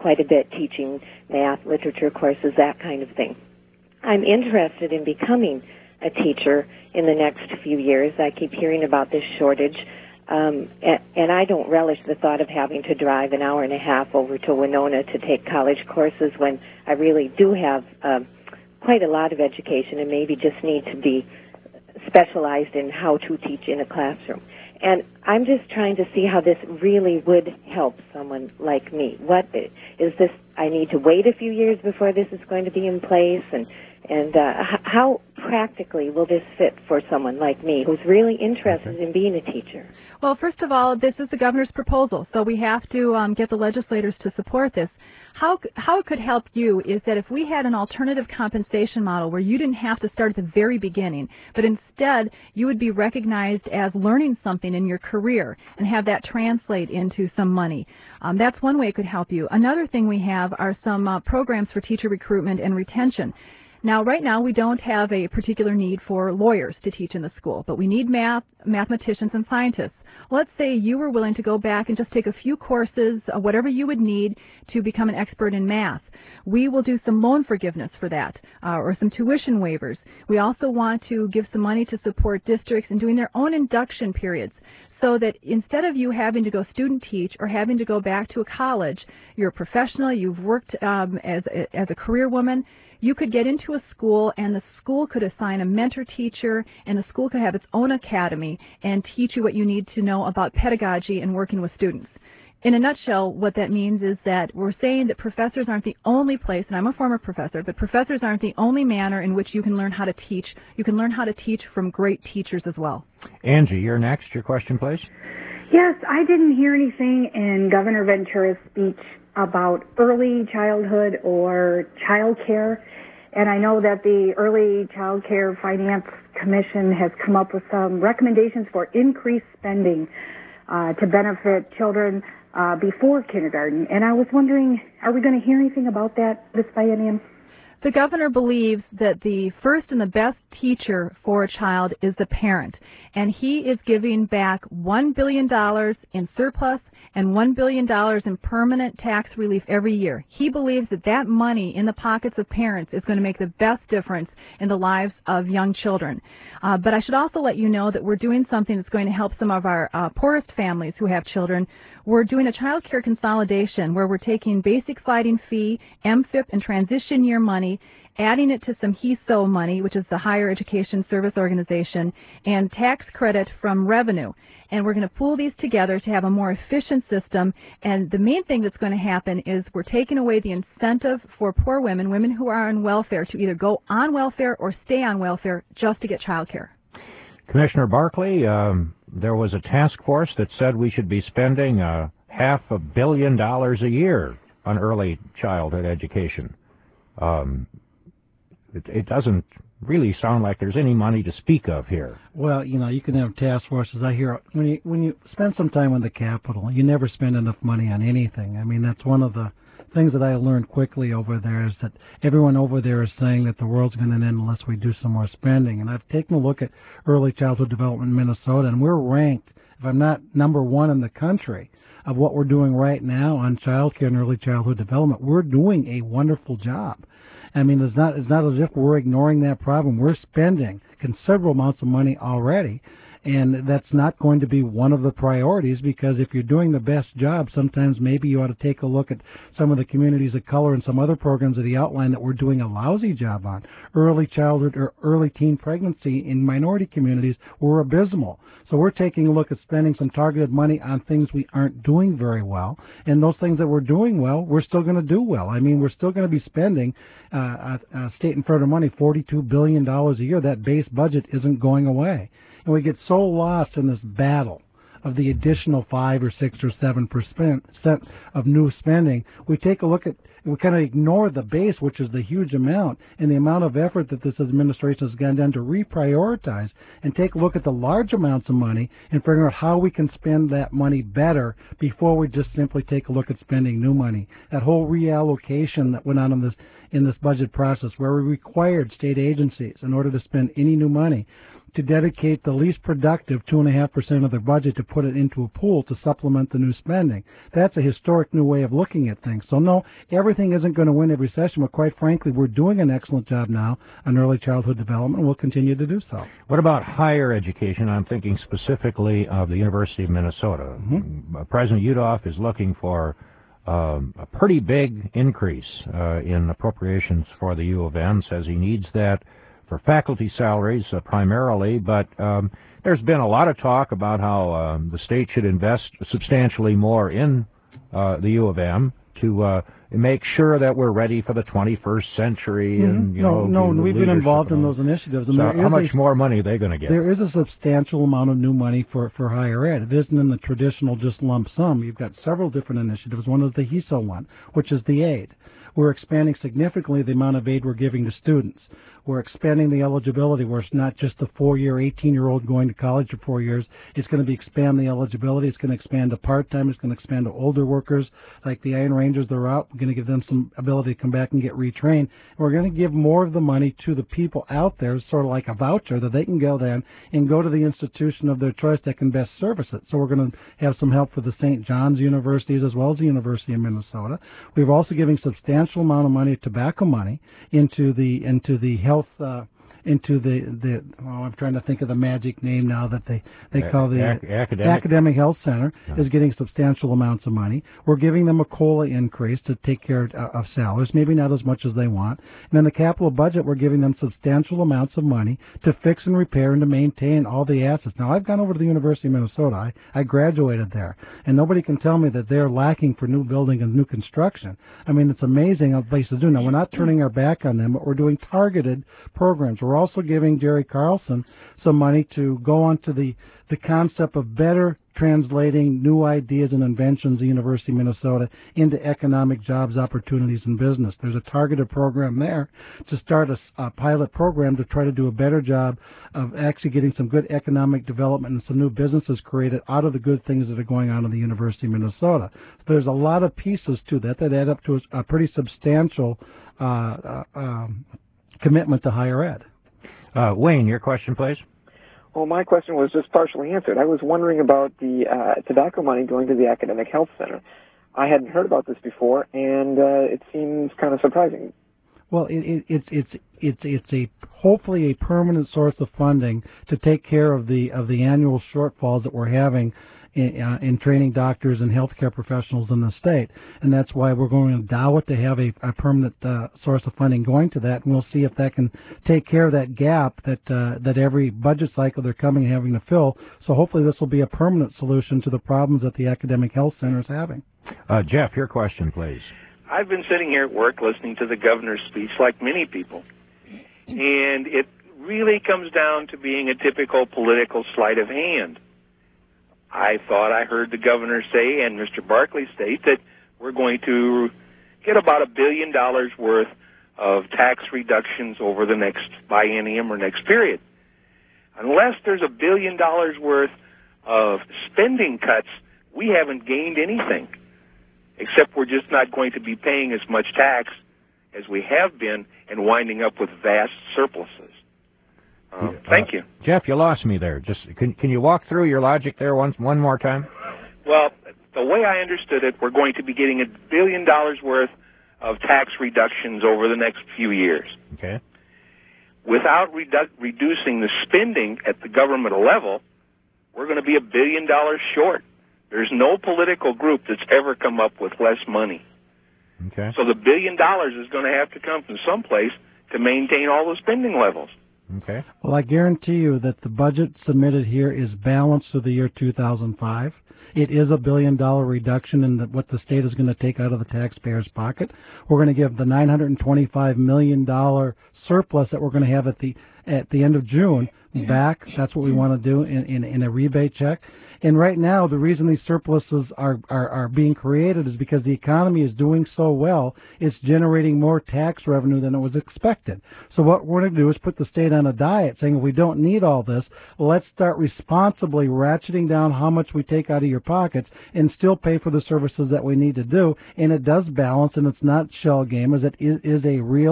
quite a bit teaching math, literature courses, that kind of thing. I'm interested in becoming a teacher in the next few years. I keep hearing about this shortage, um, and, and I don't relish the thought of having to drive an hour and a half over to Winona to take college courses when I really do have um, quite a lot of education and maybe just need to be specialized in how to teach in a classroom. And I'm just trying to see how this really would help someone like me. What is this? I need to wait a few years before this is going to be in place, and and uh, h- how practically will this fit for someone like me who's really interested in being a teacher? Well, first of all, this is the governor's proposal, so we have to um, get the legislators to support this. How how it could help you is that if we had an alternative compensation model where you didn't have to start at the very beginning, but instead you would be recognized as learning something in your career and have that translate into some money. Um, that's one way it could help you. Another thing we have are some uh, programs for teacher recruitment and retention. Now, right now, we don't have a particular need for lawyers to teach in the school, but we need math, mathematicians, and scientists. Let's say you were willing to go back and just take a few courses, uh, whatever you would need to become an expert in math. We will do some loan forgiveness for that, uh, or some tuition waivers. We also want to give some money to support districts in doing their own induction periods, so that instead of you having to go student teach or having to go back to a college, you're a professional, you've worked um, as, a, as a career woman, you could get into a school and the school could assign a mentor teacher and the school could have its own academy and teach you what you need to know about pedagogy and working with students. In a nutshell, what that means is that we're saying that professors aren't the only place, and I'm a former professor, but professors aren't the only manner in which you can learn how to teach. You can learn how to teach from great teachers as well. Angie, you're next. Your question, please. Yes, I didn't hear anything in Governor Ventura's speech about early childhood or child care. And I know that the Early Child Care Finance Commission has come up with some recommendations for increased spending uh, to benefit children uh, before kindergarten. And I was wondering, are we going to hear anything about that this biennium? The governor believes that the first and the best teacher for a child is the parent, and he is giving back one billion dollars in surplus and one billion dollars in permanent tax relief every year. He believes that that money in the pockets of parents is going to make the best difference in the lives of young children. Uh, but I should also let you know that we're doing something that's going to help some of our uh, poorest families who have children. We're doing a child care consolidation where we're taking basic sliding fee, M F I P, and transition year money, adding it to some H E S O money, which is the Higher Education Service Organization, and tax credit from revenue. And we're going to pool these together to have a more efficient system. And the main thing that's going to happen is we're taking away the incentive for poor women, women who are on welfare, to either go on welfare or stay on welfare just to get child care. Commissioner Barkley, um, there was a task force that said we should be spending uh, half a billion dollars a year on early childhood education. Um, it, it doesn't really sound like there's any money to speak of here. Well, you know, you can have task forces. I hear when you when you spend some time in the Capitol, you never spend enough money on anything. I mean, that's one of the things that I learned quickly over there, is that everyone over there is saying that the world's going to end unless we do some more spending. And I've taken a look at early childhood development in Minnesota, and we're ranked, if I'm not number one in the country, of what we're doing right now on child care and early childhood development. We're doing a wonderful job. I mean, it's not it's not as if we're ignoring that problem. We're spending considerable amounts of money already, and that's not going to be one of the priorities, because if you're doing the best job, sometimes maybe you ought to take a look at some of the communities of color and some other programs that he outlined that we're doing a lousy job on. Early childhood or early teen pregnancy in minority communities were abysmal. So we're taking a look at spending some targeted money on things we aren't doing very well, and those things that we're doing well, we're still going to do well. I mean, we're still going to be spending uh, uh, state and federal money, forty-two billion dollars a year. That base budget isn't going away. And we get so lost in this battle of the additional five or six or seven percent of new spending. We take a look at, we kind of ignore the base, which is the huge amount, and the amount of effort that this administration has gone down to reprioritize and take a look at the large amounts of money and figure out how we can spend that money better before we just simply take a look at spending new money. That whole reallocation that went on in this in this budget process, where we required state agencies, in order to spend any new money, to dedicate the least productive two and a half percent of their budget to put it into a pool to supplement the new spending. That's a historic new way of looking at things. So no, everything isn't going to win every session, but quite frankly, we're doing an excellent job now on early childhood development, and we'll continue to do so. What about higher education? I'm thinking specifically of the University of Minnesota. Mm-hmm. President Yudof is looking for Um, a pretty big increase uh, in appropriations for the U of M, says he needs that for faculty salaries uh, primarily, but um, there's been a lot of talk about how um, the state should invest substantially more in uh, the U of M to uh, make sure that we're ready for the twenty-first century. Mm-hmm. And you no, know, no, we've been involved in those initiatives. And so there how is much a, more money are they going to get? There is a substantial amount of new money for, for higher ed. It isn't in the traditional just lump sum. You've got several different initiatives. One is the H E S O one, which is the aid. We're expanding significantly the amount of aid we're giving to students. We're expanding the eligibility where it's not just the four-year, eighteen-year-old going to college for four years. It's going to be expand the eligibility. It's going to expand to part-time. It's going to expand to older workers like the Iron Rangers. They're out. We're going to give them some ability to come back and get retrained. And we're going to give more of the money to the people out there, sort of like a voucher that they can go then and go to the institution of their choice that can best service it. So we're going to have some help for the Saint John's universities as well as the University of Minnesota. We're also giving substantial amount of money, tobacco money, into the into the health uh, into the the oh, I'm trying to think of the magic name now that they they call the Ac- academic. academic health center Yeah. is getting substantial amounts of money. We're giving them a COLA increase to take care of, of salaries, maybe not as much as they want. And then the capital budget, we're giving them substantial amounts of money to fix and repair and to maintain all the assets. Now, I've gone over to the University of Minnesota. I, I graduated there, and nobody can tell me that they're lacking for new building and new construction. I mean, it's amazing how places do. Now, we're not turning our back on them, but we're doing targeted programs. We're also giving Jerry Carlson some money to go on to the, the concept of better translating new ideas and inventions at the University of Minnesota into economic jobs, opportunities, and business. There's a targeted program there to start a, a pilot program to try to do a better job of actually getting some good economic development and some new businesses created out of the good things that are going on in the University of Minnesota. So there's a lot of pieces to that that add up to a, a pretty substantial uh, uh, um, commitment to higher ed. Uh, Wayne, your question, please. Well, my question was just partially answered. I was wondering about the uh, tobacco money going to the Academic Health Center. I hadn't heard about this before, and uh, it seems kind of surprising. Well, it, it, it's it's it's it's a hopefully a permanent source of funding to take care of the of the annual shortfalls that we're having in, uh, in training doctors and healthcare professionals in the state, and that's why we're going to endow it to have a, a permanent uh, source of funding going to that, and we'll see if that can take care of that gap that uh, that every budget cycle they're coming having to fill. So hopefully this will be a permanent solution to the problems that the Academic Health Center is having. Uh, Jeff, your question, please. I've been sitting here at work listening to the governor's speech like many people, and it really comes down to being a typical political sleight of hand. I thought I heard the governor say, and Mister Barkley state, that we're going to get about a billion dollars worth of tax reductions over the next biennium or next period. Unless there's a billion dollars worth of spending cuts, we haven't gained anything, except we're just not going to be paying as much tax as we have been and winding up with vast surpluses. Uh, thank you. Uh, Jeff, you lost me there. Just can can you walk through your logic there once one more time? Well, the way I understood it, we're going to be getting a billion dollars worth of tax reductions over the next few years. Okay. Without redu- reducing the spending at the government level, we're going to be a billion dollars short. There's no political group that's ever come up with less money. Okay. So the billion dollars is going to have to come from someplace to maintain all the spending levels. Okay. Well, I guarantee you that the budget submitted here is balanced for the year two thousand five. It is a billion dollar reduction in the, what the state is going to take out of the taxpayer's pocket. We're going to give the nine hundred twenty-five million dollars surplus that we're going to have at the at the end of June back. That's what we want to do in, in, in a rebate check. And right now, the reason these surpluses are, are, are being created is because the economy is doing so well, it's generating more tax revenue than it was expected. So what we're going to do is put the state on a diet, saying if we don't need all this, let's start responsibly ratcheting down how much we take out of your pockets and still pay for the services that we need to do. And it does balance, and it's not shell game, as it is, is a real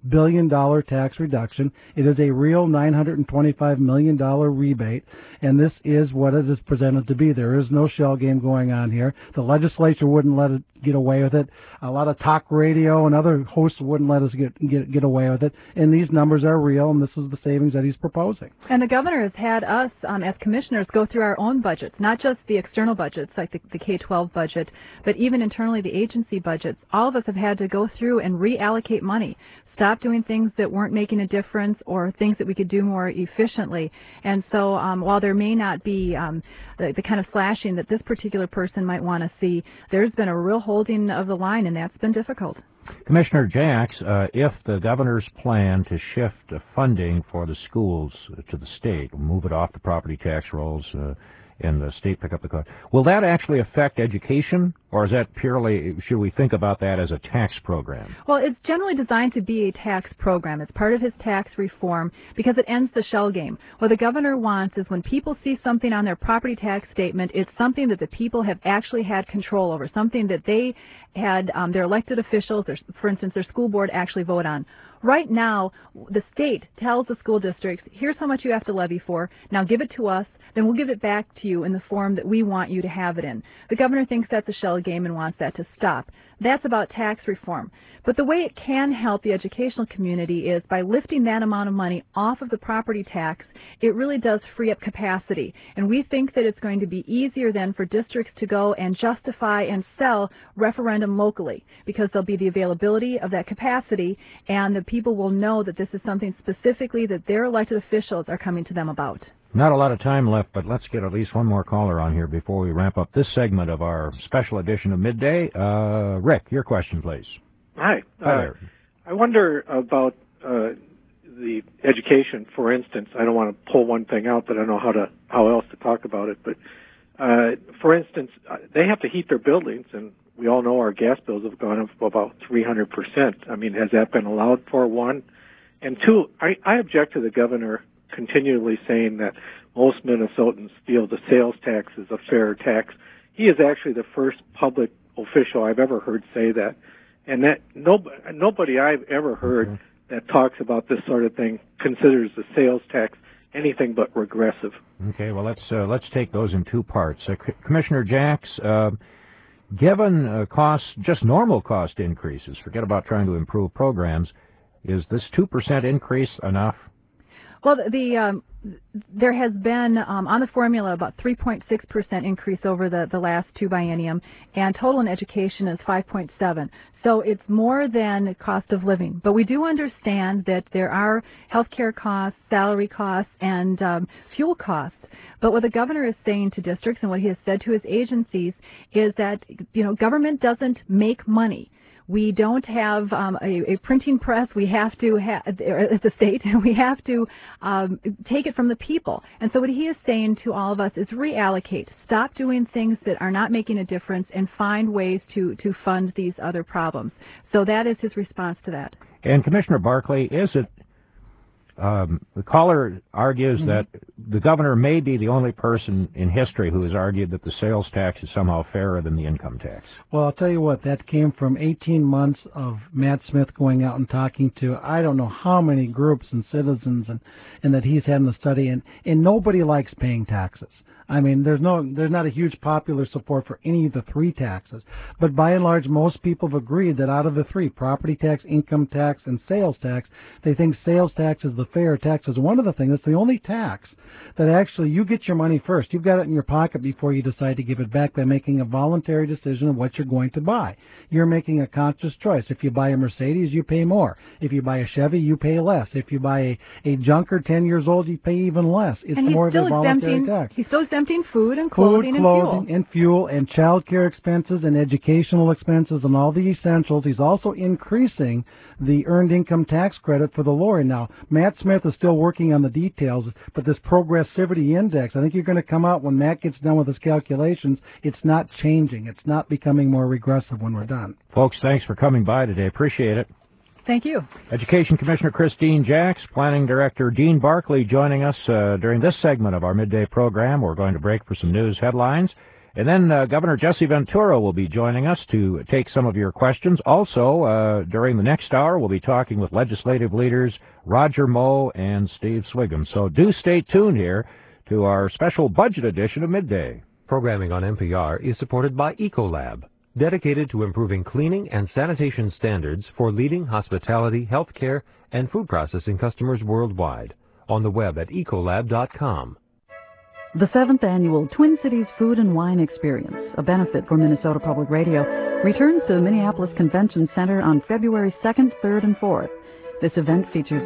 billion dollars tax reduction. It is a real nine hundred twenty-five million dollars rebate, and this is what it is presented to be. There is no shell game going on here. The legislature wouldn't let it get away with it. A lot of talk radio and other hosts wouldn't let us get get, get away with it. And these numbers are real, and this is the savings that he's proposing. And the governor has had us, um, as commissioners, go through our own budgets, not just the external budgets, like the, the K twelve budget, but even internally the agency budgets. All of us have had to go through and reallocate money, stop doing things that weren't making a difference or things that we could do more efficiently. And so um, while there may not be um, the, the kind of slashing that this particular person might want to see, there's been a real holding of the line, and that's been difficult. Commissioner Jacks, uh, if the governor's plan to shift uh, funding for the schools uh, to the state, move it off the property tax rolls, uh, and the state pick up the cost, will that actually affect education, or is that purely, should we think about that as a tax program? Well, it's generally designed to be a tax program. It's part of his tax reform because it ends the shell game. What the governor wants is when people see something on their property tax statement, it's something that the people have actually had control over, something that they had um, their elected officials, their, for instance, their school board actually vote on. Right now, the state tells the school districts, here's how much you have to levy for, now give it to us, then we'll give it back to you in the form that we want you to have it in. The governor thinks that's a shell game and wants that to stop. That's about tax reform. But the way it can help the educational community is by lifting that amount of money off of the property tax, it really does free up capacity. And we think that it's going to be easier then for districts to go and justify and sell referendum locally, because there'll be the availability of that capacity, and the people will know that this is something specifically that their elected officials are coming to them about. Not a lot of time left, but let's get at least one more caller on here before we wrap up this segment of our special edition of Midday. Uh, Rick, your question, please. Hi. Hi uh, there. I wonder about uh, the education, for instance. I don't want to pull one thing out, but I don't know how to how else to talk about it. But uh, for instance, they have to heat their buildings, and we all know our gas bills have gone up about three hundred percent. I mean, has that been allowed for, one? And two, I, I object to the governor continually saying that most Minnesotans feel the sales tax is a fair tax. He is actually the first public official I've ever heard say that. And that nobody, nobody I've ever heard mm-hmm. that talks about this sort of thing considers the sales tax anything but regressive. Okay, well, let's uh, let's take those in two parts. Uh, C- Commissioner Jacks, uh, given uh, costs, just normal cost increases, forget about trying to improve programs, is this two percent increase enough? Well, the um, there has been um, on the formula about three point six percent increase over the, the last two biennium, and total in education is five point seven. So it's more than cost of living. But we do understand that there are healthcare costs, salary costs, and um, fuel costs. But what the governor is saying to districts and what he has said to his agencies is that, you know, government doesn't make money. We don't have um, a, a printing press. We have to have, at the state, we have to um, take it from the people. And so what he is saying to all of us is reallocate. Stop doing things that are not making a difference and find ways to, to fund these other problems. So that is his response to that. And Commissioner Barkley, is it, um, the caller argues mm-hmm. that the governor may be the only person in history who has argued that the sales tax is somehow fairer than the income tax. Well, I'll tell you what, that came from eighteen months of Matt Smith going out and talking to I don't know how many groups and citizens and, and that he's had in the study, and, and nobody likes paying taxes. I mean, there's no, there's not a huge popular support for any of the three taxes, but by and large, most people have agreed that out of the three, property tax, income tax, and sales tax, they think sales tax is the fair tax. Is one of the things. It's the only tax that actually you get your money first. You've got it in your pocket before you decide to give it back by making a voluntary decision of what you're going to buy. You're making a conscious choice. If you buy a Mercedes, you pay more. If you buy a Chevy, you pay less. If you buy a, a junker ten years old, you pay even less. It's and he's more still of a voluntary exempting, tax. He's still exempting food and clothing, food, clothing and fuel. and fuel and child care expenses and educational expenses and all the essentials. He's also increasing the earned income tax credit for the lower. Now, Matt Smith is still working on the details, but this progressivity index, I think you're going to come out when Matt gets done with his calculations, it's not changing. It's not becoming more regressive when we're done. Folks, thanks for coming by today. Appreciate it. Thank you. Education Commissioner Christine Jacks, Planning Director Dean Barkley joining us uh, during this segment of our midday program. We're going to break for some news headlines. And then uh, Governor Jesse Ventura will be joining us to take some of your questions. Also, uh, during the next hour, we'll be talking with legislative leaders Roger Moe and Steve Swigum. So do stay tuned here to our special budget edition of Midday. Programming on N P R is supported by Ecolab, dedicated to improving cleaning and sanitation standards for leading hospitality, healthcare, and food processing customers worldwide. On the web at ecolab dot com. The seventh annual Twin Cities Food and Wine Experience, a benefit for Minnesota Public Radio, returns to the Minneapolis Convention Center on February second, third, and fourth. This event features